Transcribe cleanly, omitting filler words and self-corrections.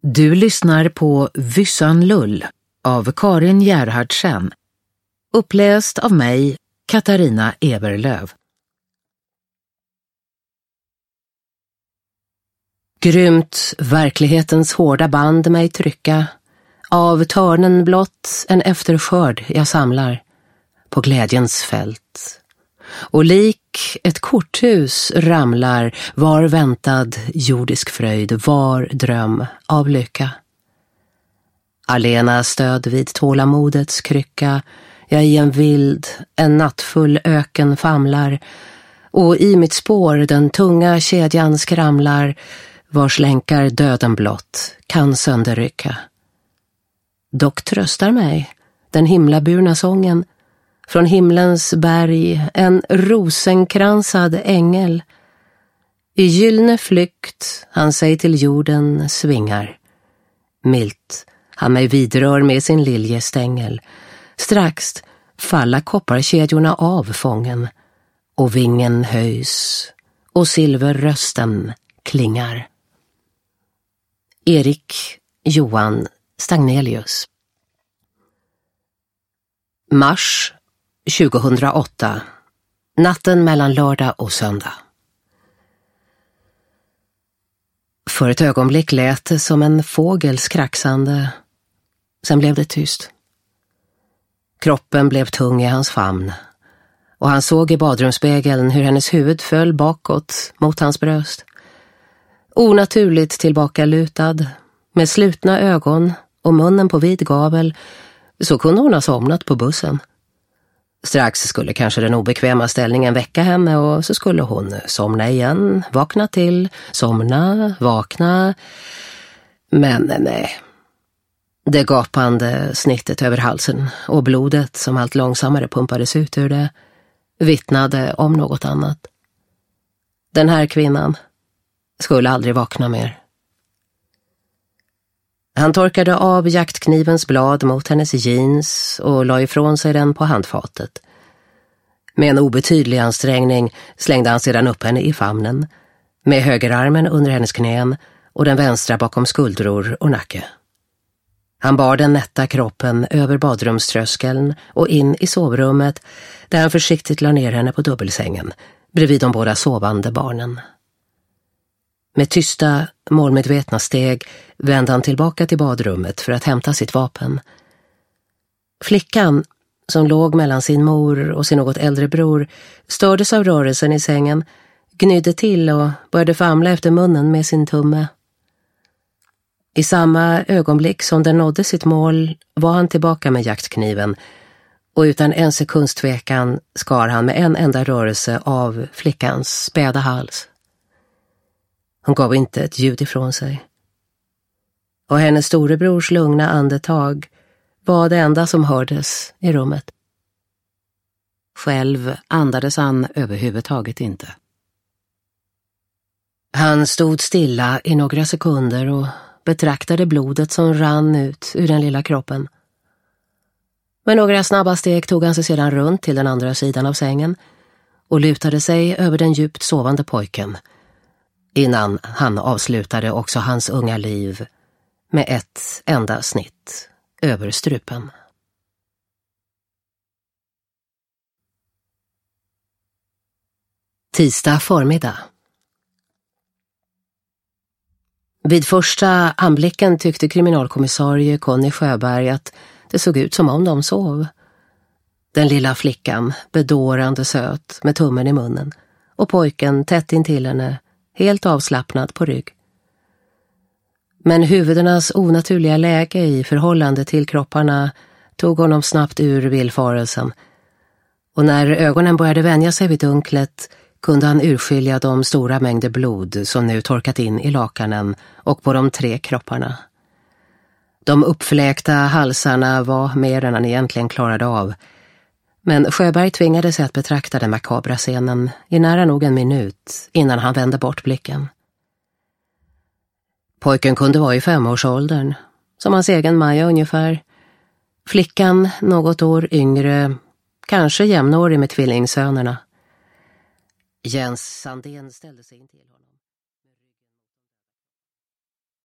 Du lyssnar på Vyssan Lull av Karin Gerhardsen. Uppläst av mig, Katarina Eberlöv. Grymt verklighetens hårda band mig trycka, av törnen blott en efterskörd jag samlar på glädjens fält. Och lik ett korthus ramlar var väntad jordisk fröjd, var dröm av lycka. Alena stöd vid tålamodets krycka, jag i en nattfull öken famlar, och i mitt spår den tunga kedjan skramlar, vars länkar döden blott kan sönderrycka. Dock tröstar mig den himlaburna sången, från himlens berg en rosenkransad ängel. I gyllene flykt han sig till jorden svingar. Milt han mig vidrör med sin liljestängel. Strax falla kopparkedjorna av fången, och vingen höjs och silverrösten klingar. Erik Johan Stagnelius. Mars 2008. Natten mellan lördag och söndag. För ett ögonblick lät det som en fågels kraxande. Sen blev det tyst. Kroppen blev tung i hans famn, och han såg i badrumsspegeln hur hennes huvud föll bakåt mot hans bröst. Onaturligt tillbakalutad, med slutna ögon och munnen på vid gavel, så kunde hon ha somnat på bussen. Strax skulle kanske den obekväma ställningen väcka henne, och så skulle hon somna igen, vakna till, somna, vakna. Men nej. Det gapande snittet över halsen och blodet som allt långsammare pumpades ut ur det vittnade om något annat. Den här kvinnan skulle aldrig vakna mer. Han torkade av jaktknivens blad mot hennes jeans och la ifrån sig den på handfatet. Med en obetydlig ansträngning slängde han sedan upp henne i famnen, med högerarmen under hennes knän och den vänstra bakom skuldror och nacke. Han bar den nätta kroppen över badrumströskeln och in i sovrummet, där han försiktigt la ner henne på dubbelsängen, bredvid de båda sovande barnen. Med tysta, målmedvetna steg vände han tillbaka till badrummet för att hämta sitt vapen. Flickan, som låg mellan sin mor och sin något äldre bror, stördes av rörelsen i sängen, gnydde till och började famla efter munnen med sin tumme. I samma ögonblick som den nådde sitt mål var han tillbaka med jaktkniven, och utan en sekunds tvekan skar han med en enda rörelse av flickans späda hals. Hon gav inte ett ljud ifrån sig. Och hennes storebrors lugna andetag var det enda som hördes i rummet. Själv andades han överhuvudtaget inte. Han stod stilla i några sekunder och betraktade blodet som rann ut ur den lilla kroppen. Med några snabba steg tog han sig sedan runt till den andra sidan av sängen och lutade sig över den djupt sovande pojken, innan han avslutade också hans unga liv med ett enda snitt över strupen. Tisdag förmiddag. Vid första anblicken tyckte kriminalkommissarie Conny Sjöberg att det såg ut som om de sov. Den lilla flickan, bedårande söt med tummen i munnen, och pojken tätt intill henne, helt avslappnad på rygg. Men huvudenas onaturliga läge i förhållande till kropparna tog honom snabbt ur villfarelsen, och när ögonen började vänja sig vid dunklet kunde han urskilja de stora mängder blod som nu torkat in i lakanen och på de 3 kropparna. De uppfläkta halsarna var mer än han egentligen klarade av, men Sjöberg tvingade sig att betrakta den makabra scenen i nära nog en minut innan han vände bort blicken. Pojken kunde vara i 5-årsåldern, som hans egen Maja ungefär. Flickan något år yngre, kanske jämnårig med tvillingsönerna. Jens Sandén ställde sig in till honom.